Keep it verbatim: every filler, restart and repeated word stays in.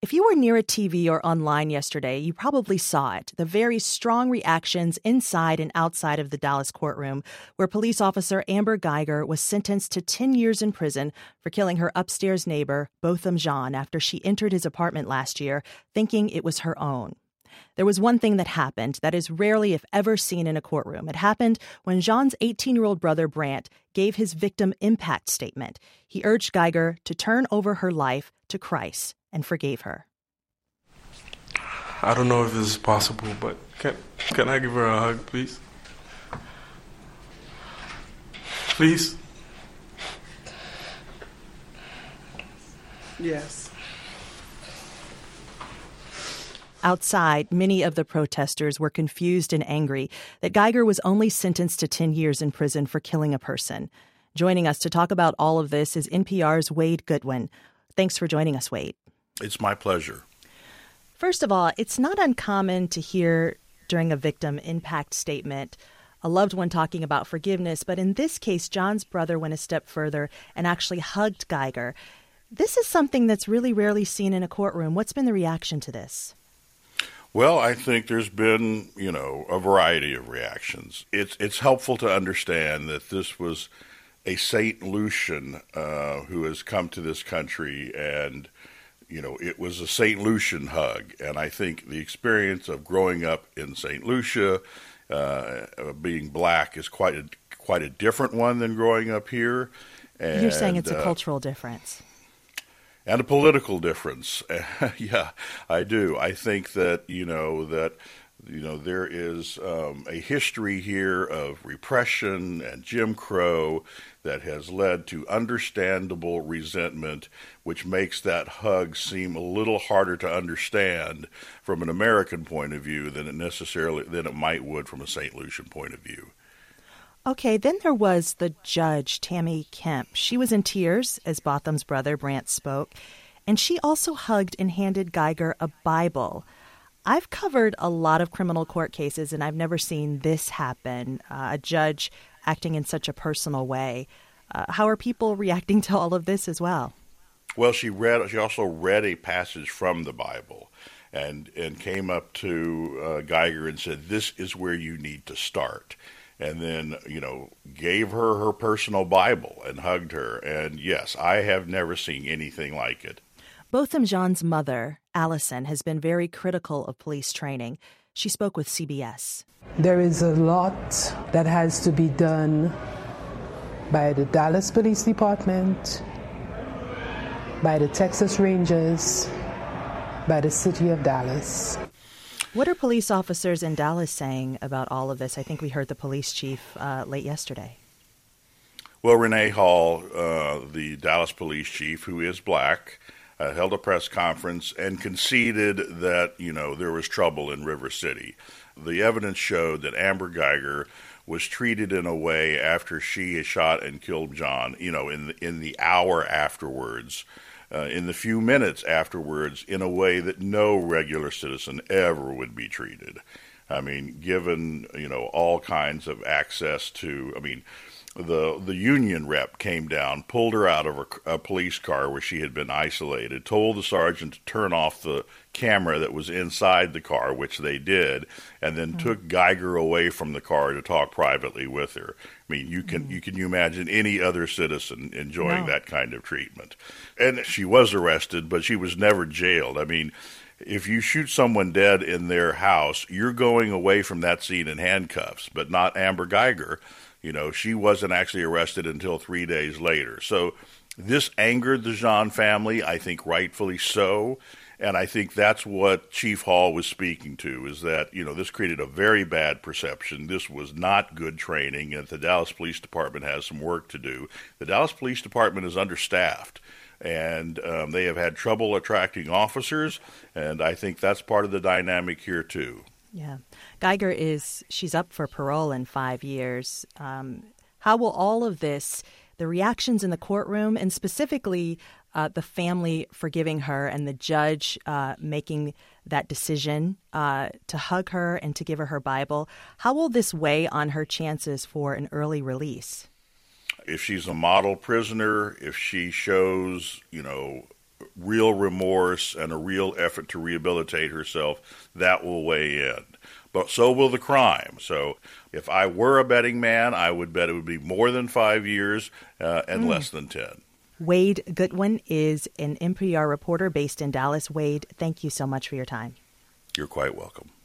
If you were near a T V or online yesterday, you probably saw it, the very strong reactions inside and outside of the Dallas courtroom, where police officer Amber Guyger was sentenced to ten years in prison for killing her upstairs neighbor, Botham Jean, after she entered his apartment last year, thinking it was her own. There was one thing that happened that is rarely, if ever, seen in a courtroom. It happened when Jean's eighteen-year-old brother, Brant, gave his victim impact statement. He urged Guyger to turn over her life to Christ and forgave her. I don't know if this is possible, but can can I give her a hug, please? Please? Yes. Outside, many of the protesters were confused and angry that Guyger was only sentenced to ten years in prison for killing a person. Joining us to talk about all of this is N P R's Wade Goodwin. Thanks for joining us, Wade. It's my pleasure. First of all, it's not uncommon to hear during a victim impact statement a loved one talking about forgiveness, but in this case, John's brother went a step further and actually hugged Guyger. This is something that's really rarely seen in a courtroom. What's been the reaction to this? Well, I think there's been, you know, a variety of reactions. It's it's helpful to understand that this was a Saint Lucian uh, who has come to this country, and, you know, it was a Saint Lucian hug. And I think the experience of growing up in Saint Lucia, uh, being black, is quite a quite a different one than growing up here. And, You're saying it's a uh, cultural difference. And a political difference. Yeah, I do. I think that, you know, that, you know, there is um, a history here of repression and Jim Crow that has led to understandable resentment, which makes that hug seem a little harder to understand from an American point of view than it necessarily than it might would from a Saint Lucian point of view. Okay, then there was the judge, Tammy Kemp. She was in tears as Botham's brother, Brant, spoke, and she also hugged and handed Guyger a Bible. I've covered a lot of criminal court cases, and I've never seen this happen, uh, a judge acting in such a personal way. Uh, how are people reacting to all of this as well? Well, she read. She also read a passage from the Bible and, and came up to uh, Guyger and said, "This is where you need to start." And then, you know, gave her her personal Bible and hugged her. And yes, I have never seen anything like it. Botham Jean's mother, Allison, has been very critical of police training. She spoke with C B S. There is a lot that has to be done by the Dallas Police Department, by the Texas Rangers, by the city of Dallas. What are police officers in Dallas saying about all of this? I think we heard the police chief uh, late yesterday. Well, Renee Hall, uh, the Dallas police chief, who is black, uh, held a press conference and conceded that, you know, there was trouble in River City. The evidence showed that Amber Guyger was treated in a way after she had shot and killed John, you know, in the, in the hour afterwards. Uh, in the few minutes afterwards, in a way that no regular citizen ever would be treated. I mean, given, you know, all kinds of access to, I mean, the the union rep came down, pulled her out of a, a police car where she had been isolated, told the sergeant to turn off the camera that was inside the car, which they did, and then mm-hmm. took Guyger away from the car to talk privately with her. I mean, you can mm-hmm. you can you imagine any other citizen enjoying no. that kind of treatment? And she was arrested, but she was never jailed. I mean, if you shoot someone dead in their house, you're going away from that scene in handcuffs, but not Amber Guyger. You know, she wasn't actually arrested until three days later. So this angered the Jean family, I think rightfully so. And I think that's what Chief Hall was speaking to, is that, you know, this created a very bad perception. This was not good training, and the Dallas Police Department has some work to do. The Dallas Police Department is understaffed, and um, they have had trouble attracting officers, and I think that's part of the dynamic here, too. Yeah. Guyger is, she's up for parole in five years. Um, how will all of this, the reactions in the courtroom, and specifically uh, the family forgiving her and the judge uh, making that decision uh, to hug her and to give her her Bible, how will this weigh on her chances for an early release? If she's a model prisoner, if she shows, you know, real remorse and a real effort to rehabilitate herself, that will weigh in. But so will the crime. So if I were a betting man, I would bet it would be more than five years uh, and mm. less than ten. Wade Goodwin is an N P R reporter based in Dallas. Wade, thank you so much for your time. You're quite welcome.